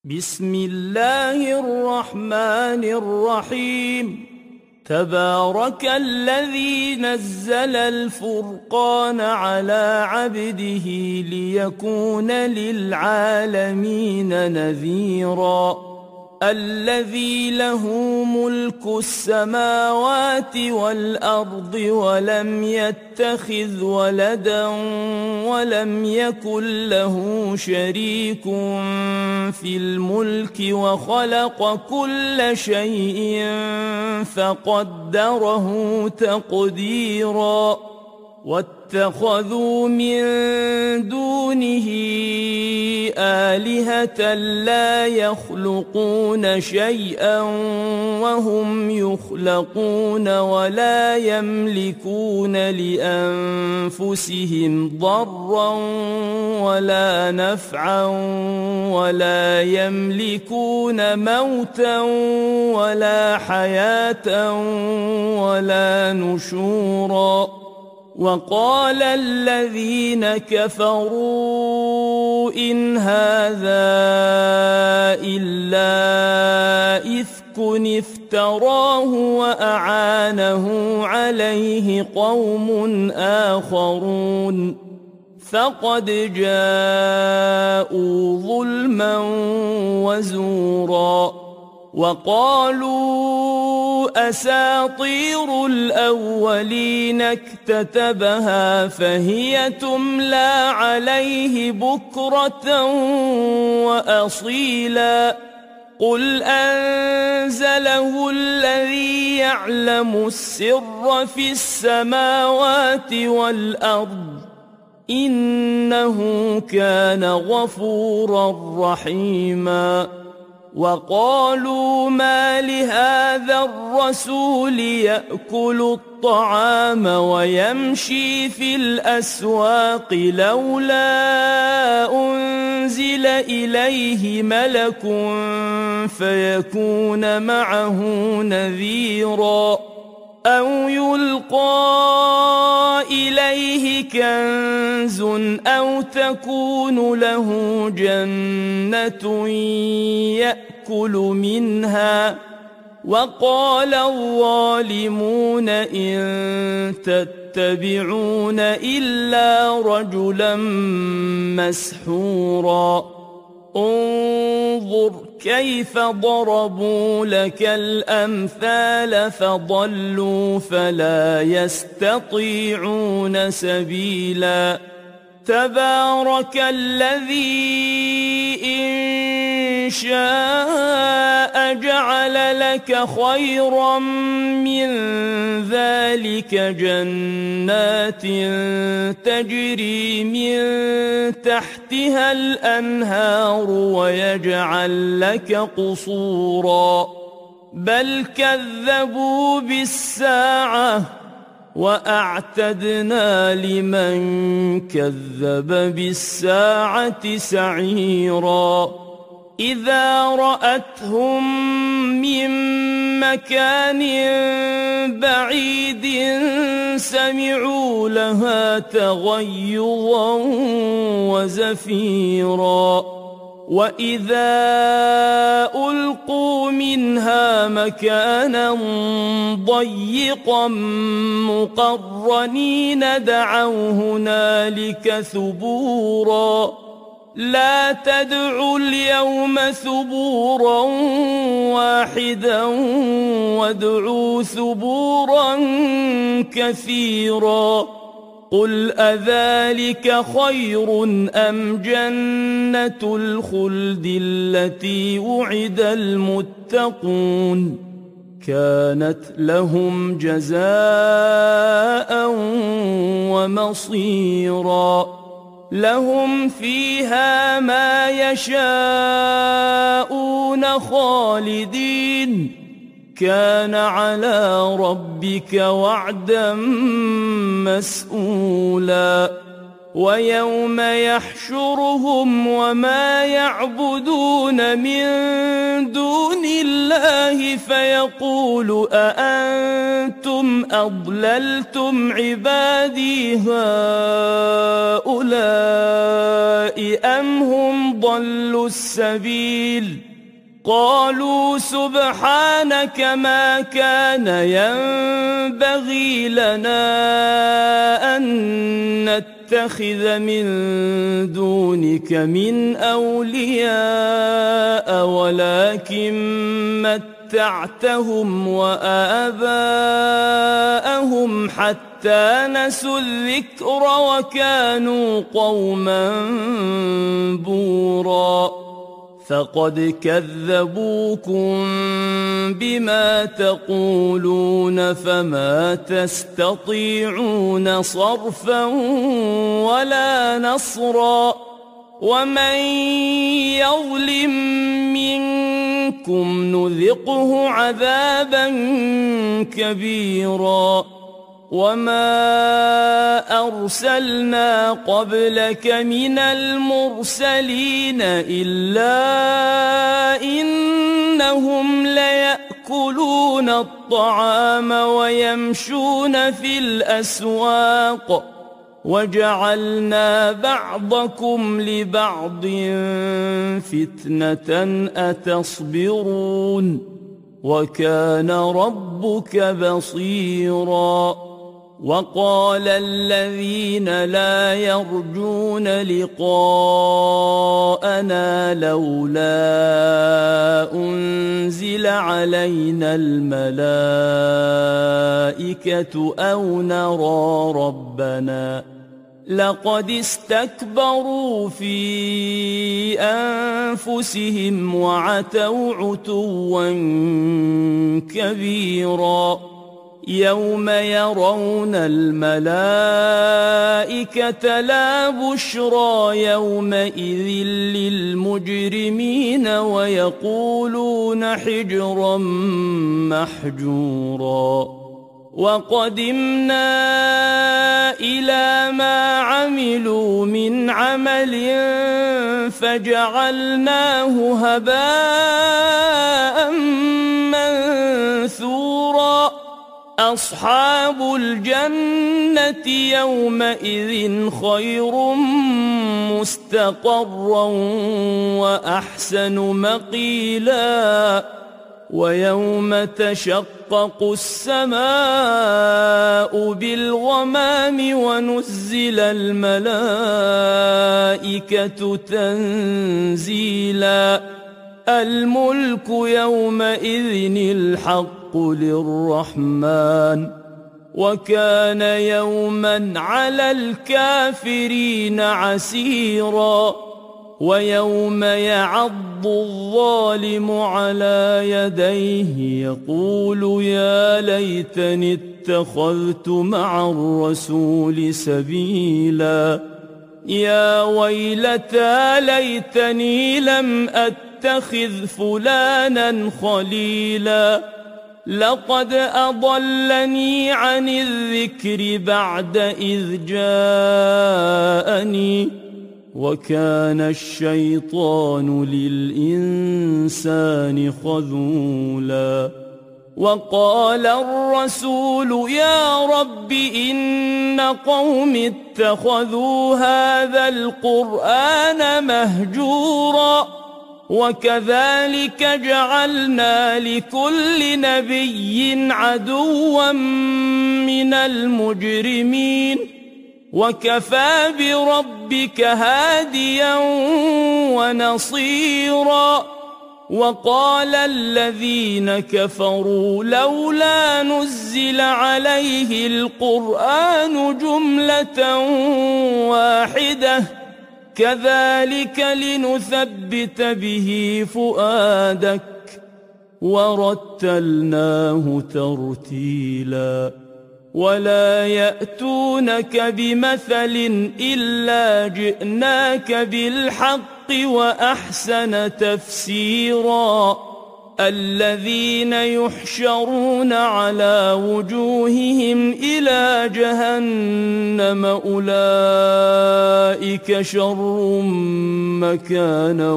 بسم الله الرحمن الرحيم. تبارك الذي نزل الفرقان على عبده ليكون للعالمين نذيرا. الذي له ملك السماوات والأرض ولم يتخذ ولدا ولم يكن له شريك في الملك وخلق كل شيء فقدره تقديرا. واتخذوا من دونه آلهة لا يخلقون شيئا وهم يخلقون ولا يملكون لأنفسهم ضرا ولا نفعا ولا يملكون موتا ولا حياة ولا نشورا. وقال الذين كفروا إن هذا إلا إفك افتراه وأعانه عليه قوم آخرون فقد جاءوا ظلما وزورا. وقالوا أساطير الأولين اكتتبها فهي تملى عليه بكرة وأصيلا. قل أنزله الذي يعلم السر في السماوات والأرض إنه كان غفورا رحيما. وقالوا ما لهذا الرسول يأكل الطعام ويمشي في الأسواق لولا أنزل إليه ملك فيكون معه نذيرا أو يلقى إليه كنز أو تكون له جنة يأكل منها. وقال الظالمون إن تتبعون إلا رجلا مسحورا. انظر كيف ضربوا لك الأمثال فضلوا فلا يستطيعون سبيلا. تبارك الذي إن شاء جعل لك خيرا من ذلك جنات تجري من تحتها الأنهار ويجعل لك قصورا بل كذبوا بالساعة وأعتدنا لمن كذب بالساعة سعيرا. إذا رأتهم من مكان بعيد سمعوا لها تغيظا وزفيرا. وإذا ألقوا منها مكانا ضيقا مقرنين دعوا هنالك ثبورا. لا تدعوا اليوم ثبورا واحدا وادعوا ثبورا كثيرا. قل أذلك خير أم جنة الخلد التي وعد المتقون كانت لهم جزاء ومصيرا. لهم فيها ما يشاءون خالدين كان على ربك وعدا مسئولا. ويوم يحشرهم وما يعبدون من دون الله فيقول أأنتم أضللتم عبادي هؤلاء أم هم ضلوا السبيل قالوا سبحانك ما كان ينبغي لنا أن نتخذ من دونك من أولياء ولكن متعتهم وآباءهم حتى نسوا الذكر وكانوا قوما بورا فقد كذبوكم بما تقولون فما تستطيعون صرفا ولا نصرا ومن يظلم منكم نذقه عذابا كبيرا وما أرسلنا قبلك من المرسلين إلا إنهم ليأكلون الطعام ويمشون في الأسواق وجعلنا بعضكم لبعض فتنة أتصبرون وكان ربك بصيرا وقال الذين لا يرجون لقاءنا لولا أنزل علينا الملائكة أو نرى ربنا لقد استكبروا في أنفسهم وعتوا عتوا كبيرا يوم يرون الملائكة لا بشرى يومئذ للمجرمين ويقولون حجرا محجورا وقدمنا إلى ما عملوا من عمل فجعلناه هباء منثورا أصحاب الجنة يومئذ خير مستقرا وأحسن مقيلا ويوم تشقق السماء بالغمام ونزل الملائكة تنزيلا الملك يومئذ الحق للرحمن وكان يوما على الكافرين عسيرا ويوم يعض الظالم على يديه يقول يا ليتني اتخذت مع الرسول سبيلا يا ويلتى ليتني لم أتخذ فلانا خليلا لقد أضلني عن الذكر بعد إذ جاءني وكان الشيطان للإنسان خذولا وقال الرسول يا رب إن قوم اتخذوا هذا القرآن مهجورا وكذلك جعلنا لكل نبي عدوا من المجرمين وكفى بربك هاديا ونصيرا وقال الذين كفروا لولا نزل عليه القرآن جملة واحدة كذلك لنثبت به فؤادك ورتلناه ترتيلا ولا يأتونك بمثل إلا جئناك بالحق وأحسن تفسيرا الذين يحشرون على وجوههم إلى جهنم أولئك شر مكانا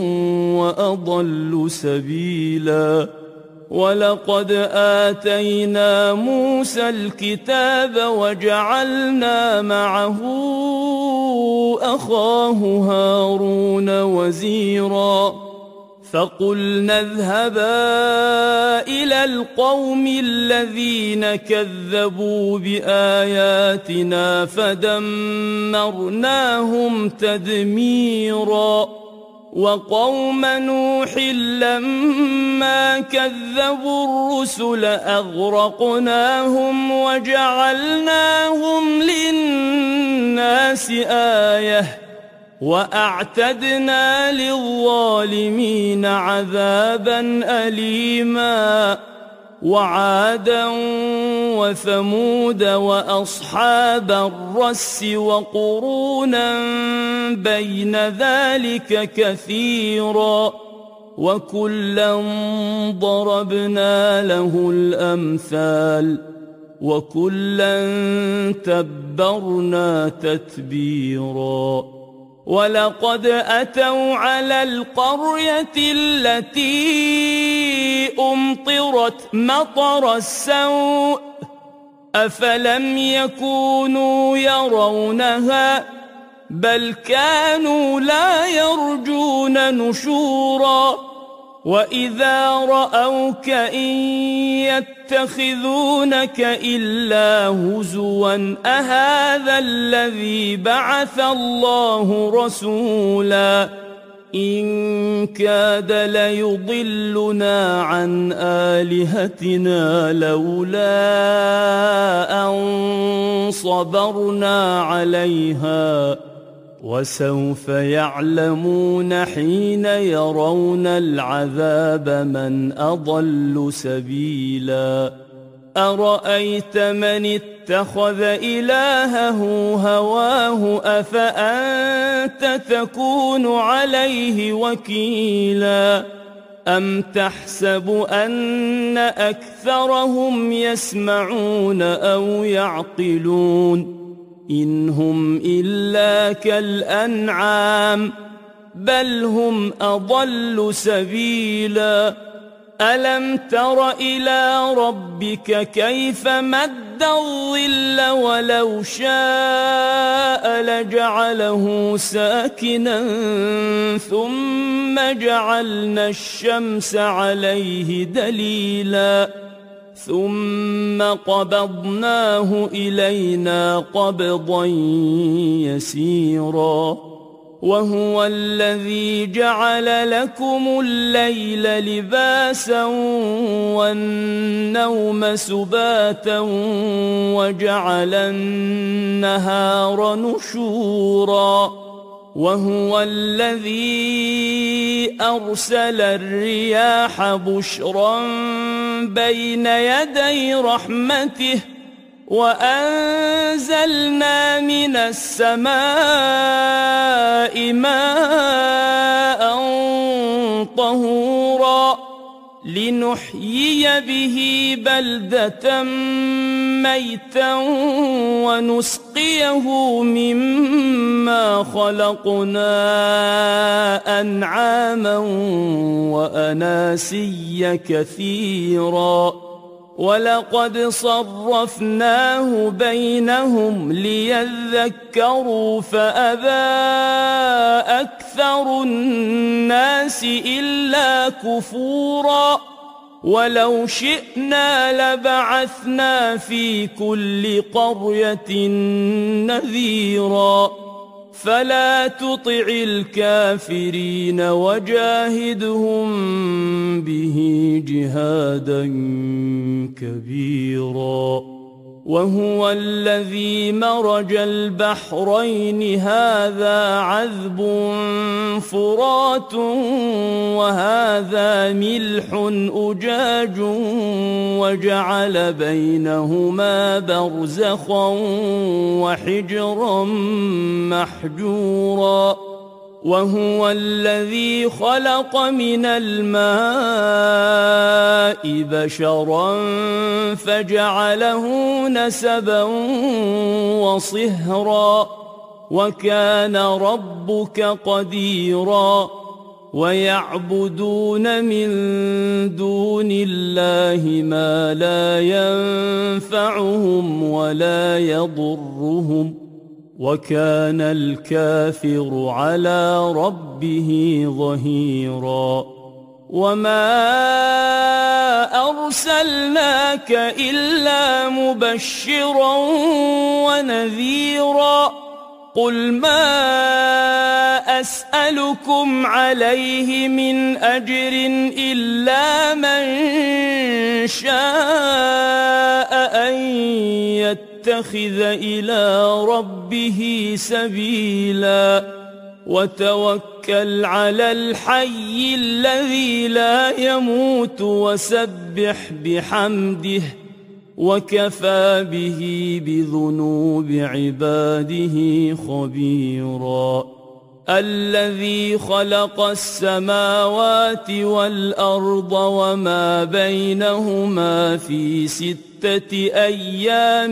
وأضل سبيلا ولقد آتينا موسى الكتاب وجعلنا معه أخاه هارون وزيرا فقلنا اذهبا إلى القوم الذين كذبوا بآياتنا فدمرناهم تدميرا وقوم نوح لما كذبوا الرسل أغرقناهم وجعلناهم للناس آية وأعتدنا للظالمين عذابا أليما وعادا وثمود وأصحاب الرس وقرونا بين ذلك كثيرا وكلا ضربنا له الأمثال وكلا تبرنا تتبيرا ولقد أتوا على القرية التي أمطرت مطر السوء أفلم يكونوا يرونها بل كانوا لا يرجون نشورا وإذا رأوك إن يتخذونك إلا هزوا أهذا الذي بعث الله رسولا إن كاد ليضلنا عن آلهتنا لولا أن صبرنا عليها وسوف يعلمون حين يرون العذاب من أضل سبيلا أرأيت من اتخذ إلهه هواه أفأنت تكون عليه وكيلا أم تحسب أن أكثرهم يسمعون أو يعقلون إن هم إلا كالأنعام بل هم أضل سبيلا ألم تر إلى ربك كيف مد الظل ولو شاء لجعله ساكنا ثم جعلنا الشمس عليه دليلا ثم قبضناه إلينا قبضا يسيرا وهو الذي جعل لكم الليل لباسا والنوم سباتا وجعل النهار نشورا وهو الذي أرسل الرياح بشرا بين يدي رحمته وأنزلنا من السماء ماء طهورا لنحيي به بلدة ميتا ونسقيه مما خلقنا أنعاما وأناسيا كثيرا ولقد صرفناه بينهم ليذكروا فأبى أكثر الناس إلا كفورا ولو شئنا لبعثنا في كل قرية نذيرا فلا تطع الكافرين وجاهدهم به جهادا كبيرا وهو الذي مرج البحرين هذا عذب فرات وهذا ملح أجاج وجعل بينهما برزخا وحجرا محجورا وهو الذي خلق من الماء بشرا فجعله نسبا وصهرا وكان ربك قديرا ويعبدون من دون الله ما لا ينفعهم ولا يضرهم وكان الكافر على ربه ظهيرا وما أرسلناك إلا مبشرا ونذيرا قل ما أسألكم عليه من أجر إلا من شاء أن يتخذ إلى ربه سبيلا وتوكل على الحي الذي لا يموت وسبح بحمده وكفى به بذنوب عباده خبيرا الذي خلق السماوات والأرض وما بينهما في 6 أيام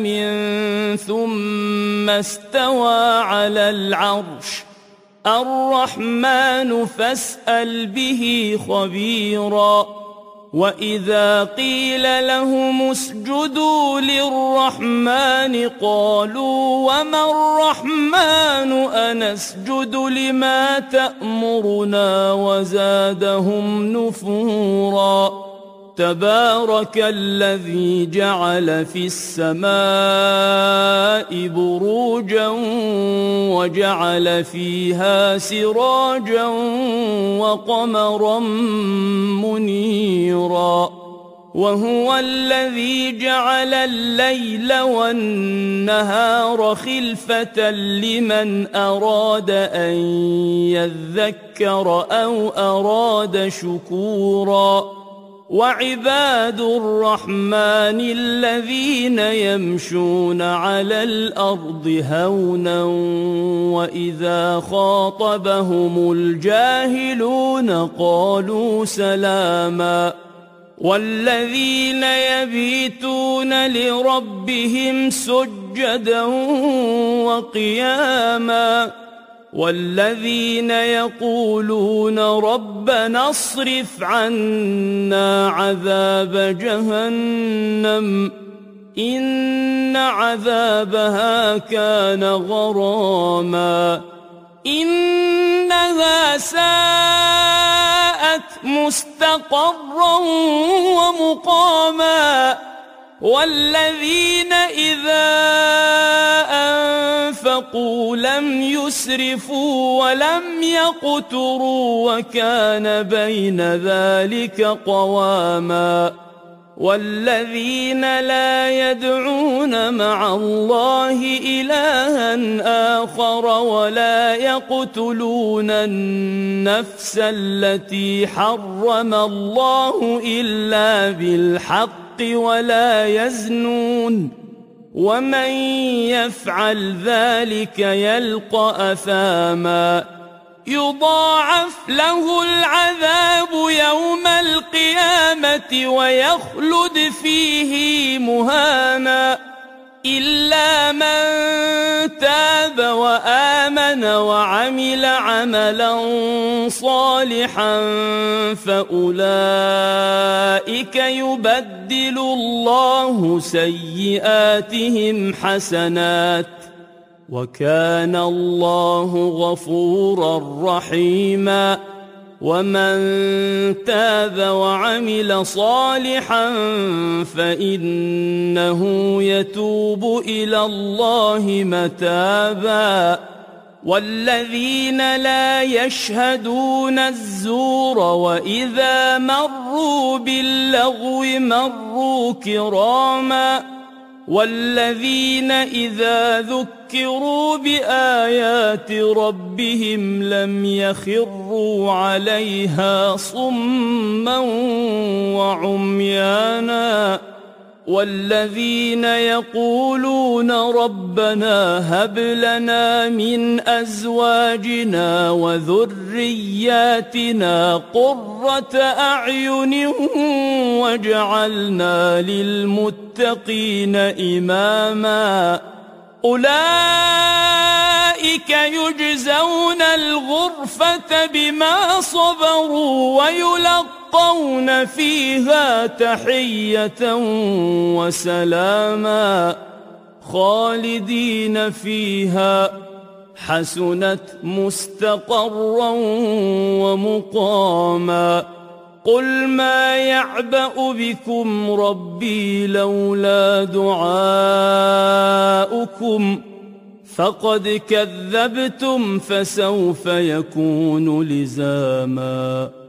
ثم استوى على العرش الرحمن فاسأل به خبيرا وإذا قيل لهم اسجدوا للرحمن قالوا وما الرحمن أنسجد لما تأمرنا وزادهم نفورا تبارك الذي جعل في السماء بروجا وجعل فيها سراجا وقمرا منيرا وهو الذي جعل الليل والنهار خلفة لمن أراد أن يذكر أو أراد شكورا وعباد الرحمن الذين يمشون على الأرض هونا وإذا خاطبهم الجاهلون قالوا سلاما والذين يبيتون لربهم سجدا وقياما والذين يقولون ربنا اصرف عنا عذاب جهنم إن عذابها كان غراما إنها ساءت مستقرا ومقاما والذين إذا أنفقوا لم يسرفوا ولم يقتروا وكان بين ذلك قواما والذين لا يدعون مع الله إلها آخر ولا يقتلون النفس التي حرم الله إلا بالحق ولا يزنون ومن يفعل ذلك يلقى أثاما يضاعف له العذاب يوم القيامة ويخلد فيه مهانا إلا من تاب وآمن وعمل عملا صالحا فأولئك يبدل الله سيئاتهم حسنات وكان الله غفورا رحيما ومن تاب وعمل صالحا فإنه يتوب إلى الله متابا والذين لا يشهدون الزور وإذا مروا باللغو مروا كراما والذين إذا ذكروا بآيات ربهم لم يخروا عليها صما وعميانا والذين يقولون ربنا هب لنا من أزواجنا وذرياتنا قرة أعين واجعلنا للمتقين إماما أولئك يجزون الغرفة بما صبروا ويلقون فيها تحية وسلاما خالدين فيها حسنت مستقرا ومقاما قل ما يعبأ بكم ربي لولا دعاؤكم فقد كذبتم فسوف يكون لزاما